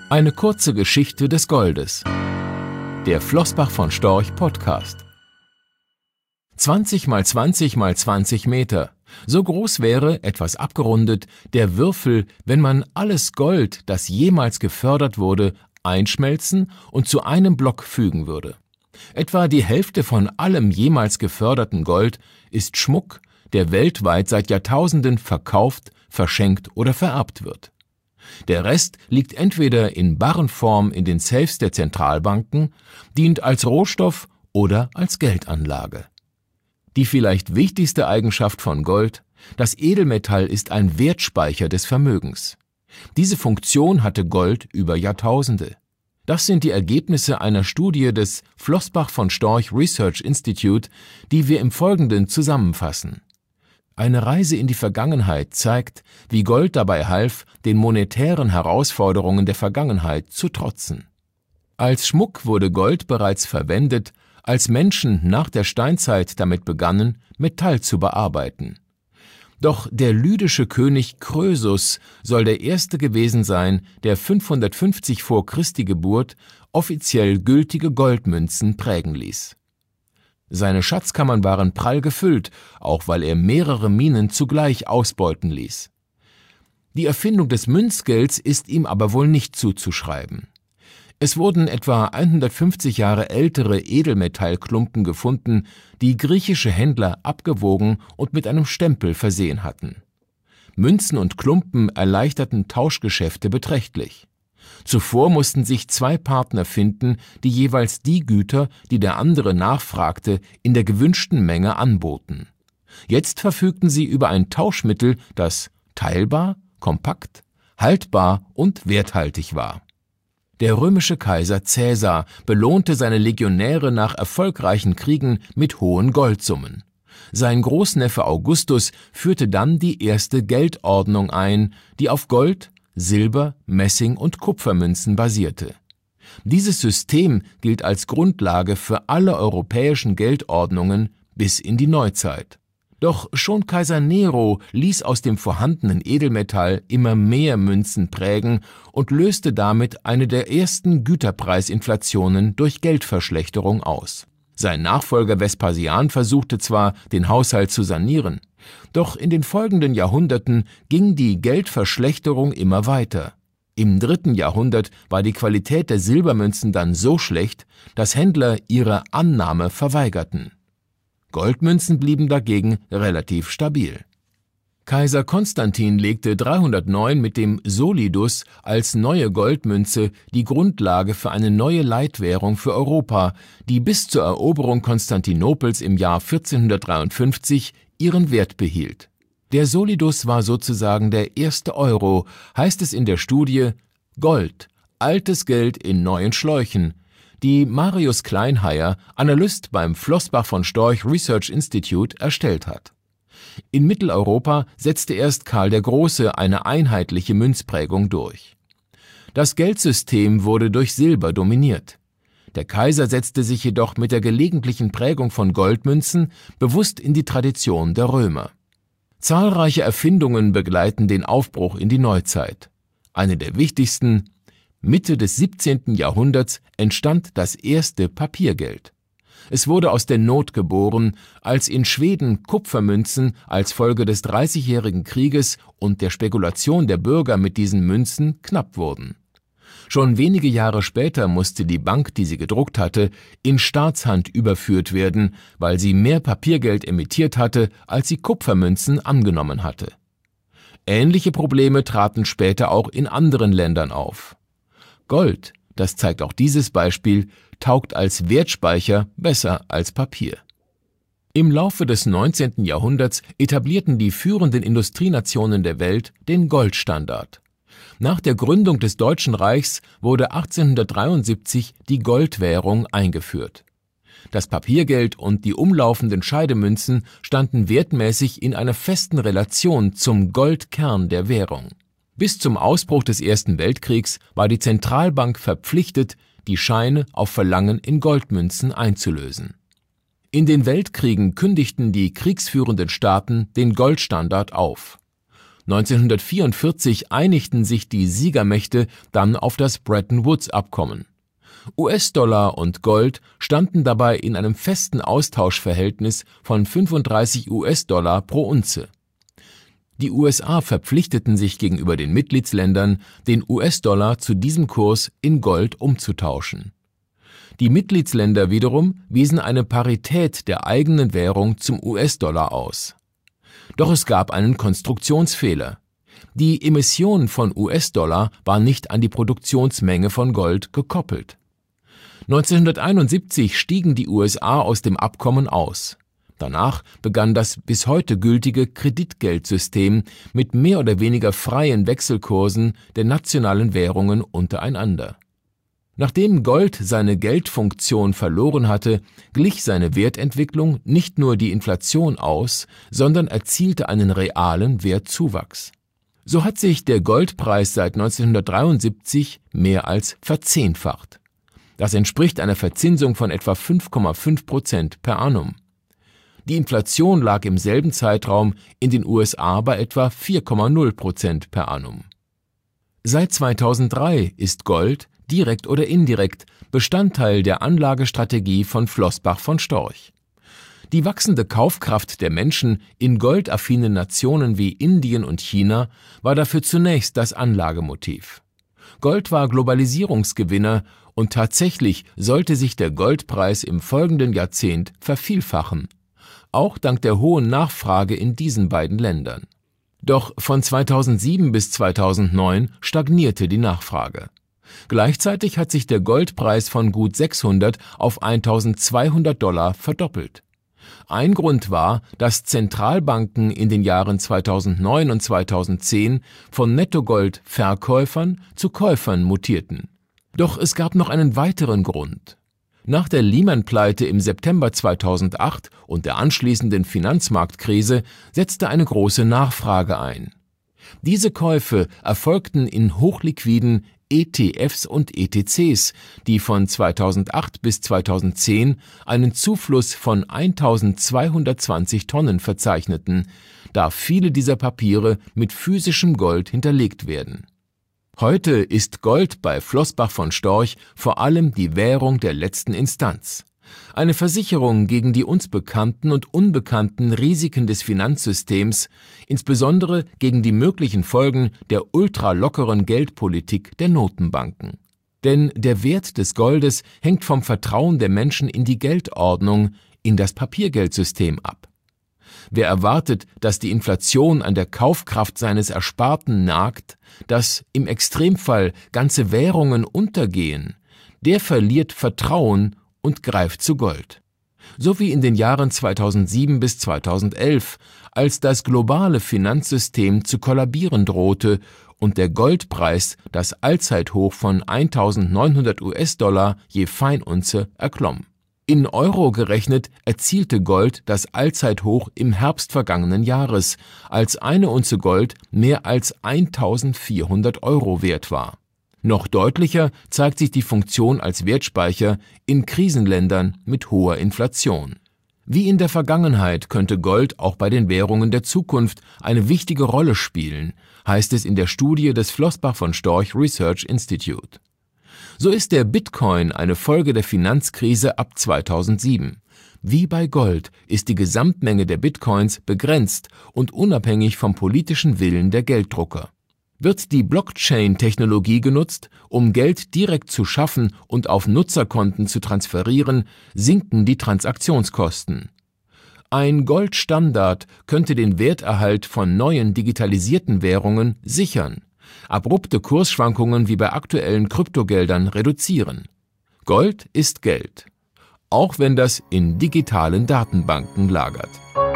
Eine kurze Geschichte des Goldes. Der Flossbach von Storch Podcast. 20 mal 20 mal 20 Meter. So groß wäre, etwas abgerundet, der Würfel, wenn man alles Gold, das jemals gefördert wurde, einschmelzen und zu einem Block fügen würde. Etwa die Hälfte von allem jemals geförderten Gold ist Schmuck, der weltweit seit Jahrtausenden verkauft, verschenkt oder vererbt wird. Der Rest liegt entweder in Barrenform in den Safes der Zentralbanken, dient als Rohstoff oder als Geldanlage. Die vielleicht wichtigste Eigenschaft von Gold: das Edelmetall ist ein Wertspeicher des Vermögens. Diese Funktion hatte Gold über Jahrtausende. Das sind die Ergebnisse einer Studie des Flossbach von Storch Research Institute, die wir im Folgenden zusammenfassen. Eine Reise in die Vergangenheit zeigt, wie Gold dabei half, den monetären Herausforderungen der Vergangenheit zu trotzen. Als Schmuck wurde Gold bereits verwendet, als Menschen nach der Steinzeit damit begannen, Metall zu bearbeiten. Doch der lydische König Krösus soll der erste gewesen sein, der 550 vor Christi Geburt offiziell gültige Goldmünzen prägen ließ. Seine Schatzkammern waren prall gefüllt, auch weil er mehrere Minen zugleich ausbeuten ließ. Die Erfindung des Münzgelds ist ihm aber wohl nicht zuzuschreiben. Es wurden etwa 150 Jahre ältere Edelmetallklumpen gefunden, die griechische Händler abgewogen und mit einem Stempel versehen hatten. Münzen und Klumpen erleichterten Tauschgeschäfte beträchtlich. Zuvor mussten sich zwei Partner finden, die jeweils die Güter, die der andere nachfragte, in der gewünschten Menge anboten. Jetzt verfügten sie über ein Tauschmittel, das teilbar, kompakt, haltbar und werthaltig war. Der römische Kaiser Caesar belohnte seine Legionäre nach erfolgreichen Kriegen mit hohen Goldsummen. Sein Großneffe Augustus führte dann die erste Geldordnung ein, die auf Gold, Silber, Messing und Kupfermünzen basierte. Dieses System gilt als Grundlage für alle europäischen Geldordnungen bis in die Neuzeit. Doch schon Kaiser Nero ließ aus dem vorhandenen Edelmetall immer mehr Münzen prägen und löste damit eine der ersten Güterpreisinflationen durch Geldverschlechterung aus. Sein Nachfolger Vespasian versuchte zwar, den Haushalt zu sanieren, doch in den folgenden Jahrhunderten ging die Geldverschlechterung immer weiter. Im 3. Jahrhundert war die Qualität der Silbermünzen dann so schlecht, dass Händler ihre Annahme verweigerten. Goldmünzen blieben dagegen relativ stabil. Kaiser Konstantin legte 309 mit dem Solidus als neue Goldmünze die Grundlage für eine neue Leitwährung für Europa, die bis zur Eroberung Konstantinopels im Jahr 1453 ihren Wert behielt. Der Solidus war sozusagen der erste Euro, heißt es in der Studie Gold, altes Geld in neuen Schläuchen, die Marius Kleinheyer, Analyst beim Flossbach von Storch Research Institute, erstellt hat. In Mitteleuropa setzte erst Karl der Große eine einheitliche Münzprägung durch. Das Geldsystem wurde durch Silber dominiert. Der Kaiser setzte sich jedoch mit der gelegentlichen Prägung von Goldmünzen bewusst in die Tradition der Römer. Zahlreiche Erfindungen begleiten den Aufbruch in die Neuzeit. Eine der wichtigsten: Mitte des 17. Jahrhunderts entstand das erste Papiergeld. Es wurde aus der Not geboren, als in Schweden Kupfermünzen als Folge des Dreißigjährigen Krieges und der Spekulation der Bürger mit diesen Münzen knapp wurden. Schon wenige Jahre später musste die Bank, die sie gedruckt hatte, in Staatshand überführt werden, weil sie mehr Papiergeld emittiert hatte, als sie Kupfermünzen angenommen hatte. Ähnliche Probleme traten später auch in anderen Ländern auf. Gold, das zeigt auch dieses Beispiel, taugt als Wertspeicher besser als Papier. Im Laufe des 19. Jahrhunderts etablierten die führenden Industrienationen der Welt den Goldstandard. Nach der Gründung des Deutschen Reichs wurde 1873 die Goldwährung eingeführt. Das Papiergeld und die umlaufenden Scheidemünzen standen wertmäßig in einer festen Relation zum Goldkern der Währung. Bis zum Ausbruch des Ersten Weltkriegs war die Zentralbank verpflichtet, die Scheine auf Verlangen in Goldmünzen einzulösen. In den Weltkriegen kündigten die kriegsführenden Staaten den Goldstandard auf. 1944 einigten sich die Siegermächte dann auf das Bretton-Woods-Abkommen. US-Dollar und Gold standen dabei in einem festen Austauschverhältnis von 35 US-Dollar pro Unze. Die USA verpflichteten sich gegenüber den Mitgliedsländern, den US-Dollar zu diesem Kurs in Gold umzutauschen. Die Mitgliedsländer wiederum wiesen eine Parität der eigenen Währung zum US-Dollar aus. Doch es gab einen Konstruktionsfehler. Die Emission von US-Dollar war nicht an die Produktionsmenge von Gold gekoppelt. 1971 stiegen die USA aus dem Abkommen aus. Danach begann das bis heute gültige Kreditgeldsystem mit mehr oder weniger freien Wechselkursen der nationalen Währungen untereinander. Nachdem Gold seine Geldfunktion verloren hatte, glich seine Wertentwicklung nicht nur die Inflation aus, sondern erzielte einen realen Wertzuwachs. So hat sich der Goldpreis seit 1973 mehr als verzehnfacht. Das entspricht einer Verzinsung von etwa 5,5% per annum. Die Inflation lag im selben Zeitraum in den USA bei etwa 4,0% per annum. Seit 2003 ist Gold, direkt oder indirekt, Bestandteil der Anlagestrategie von Flossbach von Storch. Die wachsende Kaufkraft der Menschen in goldaffinen Nationen wie Indien und China war dafür zunächst das Anlagemotiv. Gold war Globalisierungsgewinner und tatsächlich sollte sich der Goldpreis im folgenden Jahrzehnt vervielfachen, auch dank der hohen Nachfrage in diesen beiden Ländern. Doch von 2007 bis 2009 stagnierte die Nachfrage. Gleichzeitig hat sich der Goldpreis von gut 600 auf 1.200 Dollar verdoppelt. Ein Grund war, dass Zentralbanken in den Jahren 2009 und 2010 von Nettogoldverkäufern zu Käufern mutierten. Doch es gab noch einen weiteren Grund. Nach der Lehman-Pleite im September 2008 und der anschließenden Finanzmarktkrise setzte eine große Nachfrage ein. Diese Käufe erfolgten in hochliquiden ETFs und ETCs, die von 2008 bis 2010 einen Zufluss von 1.220 Tonnen verzeichneten, da viele dieser Papiere mit physischem Gold hinterlegt werden. Heute ist Gold bei Flossbach von Storch vor allem die Währung der letzten Instanz. Eine Versicherung gegen die uns bekannten und unbekannten Risiken des Finanzsystems, insbesondere gegen die möglichen Folgen der ultralockeren Geldpolitik der Notenbanken. Denn der Wert des Goldes hängt vom Vertrauen der Menschen in die Geldordnung, in das Papiergeldsystem ab. Wer erwartet, dass die Inflation an der Kaufkraft seines Ersparten nagt, dass im Extremfall ganze Währungen untergehen, der verliert Vertrauen und greift zu Gold. So wie in den Jahren 2007 bis 2011, als das globale Finanzsystem zu kollabieren drohte und der Goldpreis das Allzeithoch von 1.900 US-Dollar je Feinunze erklomm. In Euro gerechnet erzielte Gold das Allzeithoch im Herbst vergangenen Jahres, als eine Unze Gold mehr als 1.400 Euro wert war. Noch deutlicher zeigt sich die Funktion als Wertspeicher in Krisenländern mit hoher Inflation. Wie in der Vergangenheit könnte Gold auch bei den Währungen der Zukunft eine wichtige Rolle spielen, heißt es in der Studie des Flossbach von Storch Research Institute. So ist der Bitcoin eine Folge der Finanzkrise ab 2007. Wie bei Gold ist die Gesamtmenge der Bitcoins begrenzt und unabhängig vom politischen Willen der Gelddrucker. Wird die Blockchain-Technologie genutzt, um Geld direkt zu schaffen und auf Nutzerkonten zu transferieren, sinken die Transaktionskosten. Ein Goldstandard könnte den Werterhalt von neuen digitalisierten Währungen sichern, abrupte Kursschwankungen wie bei aktuellen Kryptogeldern reduzieren. Gold ist Geld, auch wenn das in digitalen Datenbanken lagert.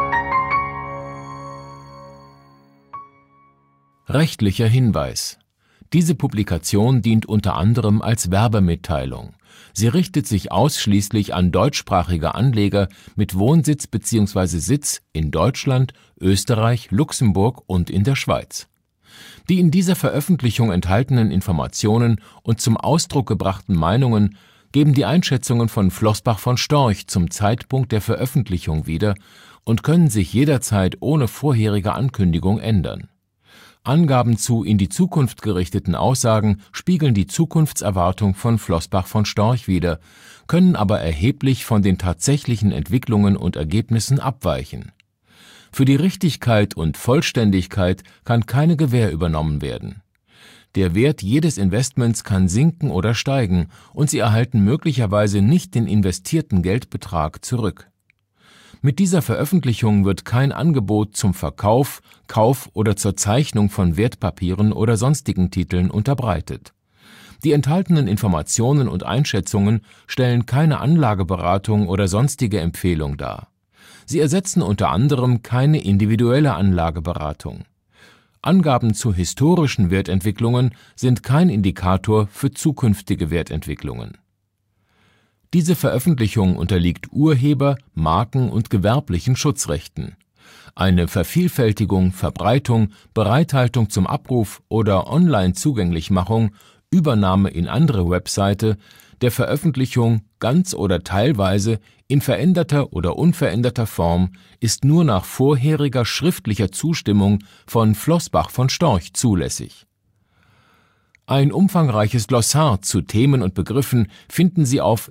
Rechtlicher Hinweis: Diese Publikation dient unter anderem als Werbemitteilung. Sie richtet sich ausschließlich an deutschsprachige Anleger mit Wohnsitz bzw. Sitz in Deutschland, Österreich, Luxemburg und in der Schweiz. Die in dieser Veröffentlichung enthaltenen Informationen und zum Ausdruck gebrachten Meinungen geben die Einschätzungen von Flossbach von Storch zum Zeitpunkt der Veröffentlichung wieder und können sich jederzeit ohne vorherige Ankündigung ändern. Angaben zu in die Zukunft gerichteten Aussagen spiegeln die Zukunftserwartung von Flossbach von Storch wider, können aber erheblich von den tatsächlichen Entwicklungen und Ergebnissen abweichen. Für die Richtigkeit und Vollständigkeit kann keine Gewähr übernommen werden. Der Wert jedes Investments kann sinken oder steigen, und Sie erhalten möglicherweise nicht den investierten Geldbetrag zurück. Mit dieser Veröffentlichung wird kein Angebot zum Verkauf, Kauf oder zur Zeichnung von Wertpapieren oder sonstigen Titeln unterbreitet. Die enthaltenen Informationen und Einschätzungen stellen keine Anlageberatung oder sonstige Empfehlung dar. Sie ersetzen unter anderem keine individuelle Anlageberatung. Angaben zu historischen Wertentwicklungen sind kein Indikator für zukünftige Wertentwicklungen. Diese Veröffentlichung unterliegt Urheber-, Marken- und gewerblichen Schutzrechten. Eine Vervielfältigung, Verbreitung, Bereithaltung zum Abruf oder Online-Zugänglichmachung, Übernahme in andere Webseite, der Veröffentlichung ganz oder teilweise in veränderter oder unveränderter Form ist nur nach vorheriger schriftlicher Zustimmung von Flossbach von Storch zulässig. Ein umfangreiches Glossar zu Themen und Begriffen finden Sie auf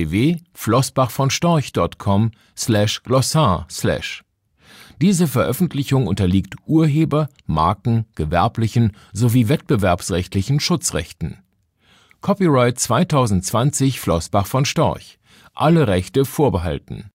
www.flossbachvonstorch.com/Glossar/. Diese Veröffentlichung unterliegt Urheber-, Marken-, gewerblichen sowie wettbewerbsrechtlichen Schutzrechten. Copyright 2020 Flossbach von Storch. Alle Rechte vorbehalten.